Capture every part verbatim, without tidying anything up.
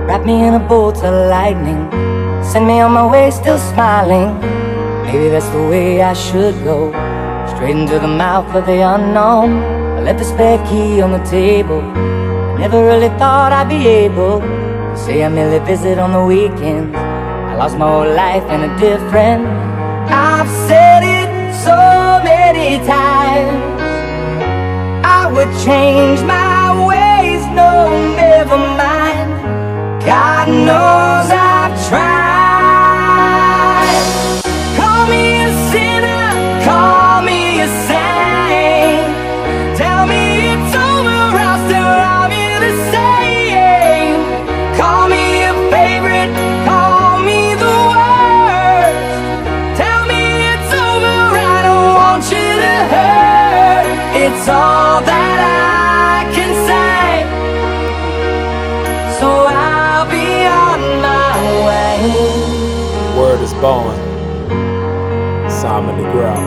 Wrap me in a bolt of lightning, send me on my way still smiling. Maybe that's the way I should go, straight into the mouth of the unknown. I left the spare key on the table. I never really thought I'd be able to say I merely visit on the weekends. I lost my whole life in a different. I've said it so many times, I would change my ways, no, never mind. God knows I've tried. Call me a sinner, call me a saint. Tell me it's over, I'll still love you the same. Call me a favorite, call me the worst. Tell me it's over, I don't want you to hurt. It's all that I can say, so I'll be on my way. Word is born. Simon the Growl.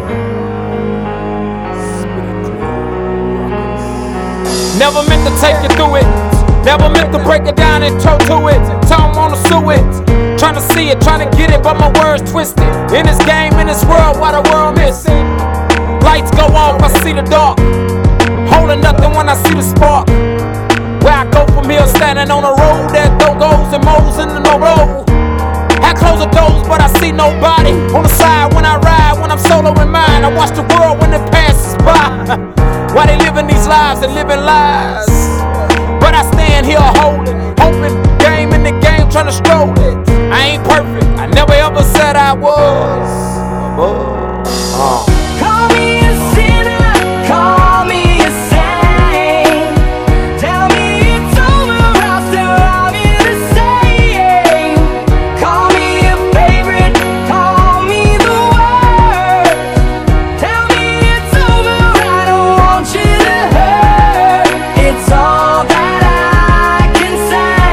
Never meant to take you through it, never meant to break it down and toe to it. Tell 'em on the sue it, trying to see it, trying to get it, but my words twisted. In this game, in this world, why the world missing? Lights go off, I see the dark, holding nothing when I see the spark. Where I go from here, standing on a road that don't goes and moles in the no road. I close the doors, but I see nobody on the side when I ride, when I'm solo in mine. I watch the world when it passes by. Why they living these lives and living lies? But I stand here holding, hoping, game in the game, trying to stroll it. I ain't perfect, I never ever said I was. Uh. Call me a sinner, call me a saint. Tell me it's over, I'll still love you the same. Call me a favorite, call me the worst. Tell me it's over, I don't want you to hurt. It's all that I can say,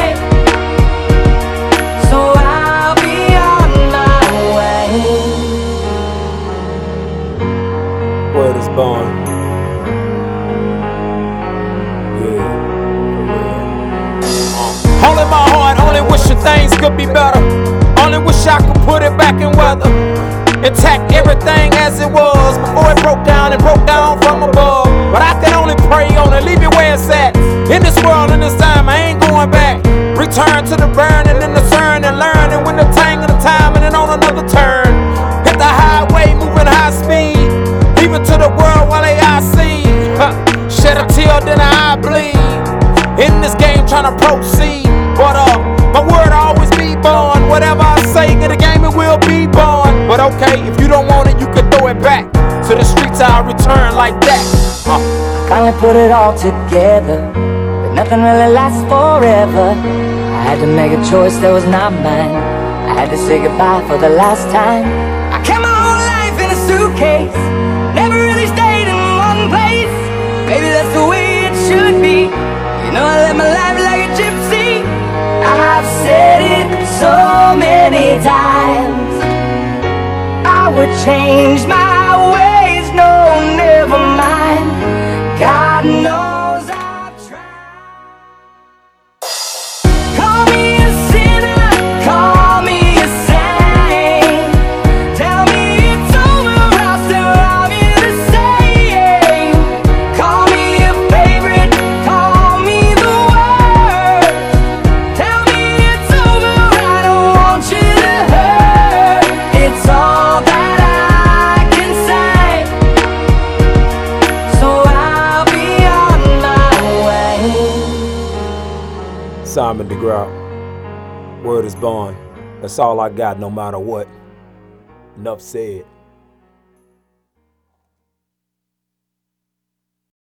so I'll be on my way. Word is born. Yeah, for real. Only my heart, only wishing things could be better. Only wish I could put it back in weather. Intact everything as it was before it broke down and broke down from above. But I can only pray on it, leave it where it's at. In this world, in this time, I ain't going back. Return to the burning and the turn and learn. And when the tang of the time and then on another turn. Hit the highway, moving high speed. Leaving to the world while they I see. Huh. Shed a tear, then I bleed. In this game, trying to proceed. But uh, my word will always be born. Whatever I say in the game, it will be born. But okay, if you don't want it, you can throw it back. To the streets, I'll return like that. Uh. Finally put it all together, but nothing really lasts forever. I had to make a choice that was not mine. I had to say goodbye for the last time. I kept my whole life in a suitcase, never really stayed in one place. Maybe that's the way it should be. You know I live my life like a gypsy. I've said it so many times, I would change my ways, no, never mind. God knows I've tried. Call me a sinner, call me a saint. Tell me it's over, I'll still love you the same. Call me a favorite, call me the worst. Tell me it's over, I don't want you to hurt. It's all that I can say, so I'll be on my way. Simon the Growl. Word is born. That's all I got, no matter what. Enough said.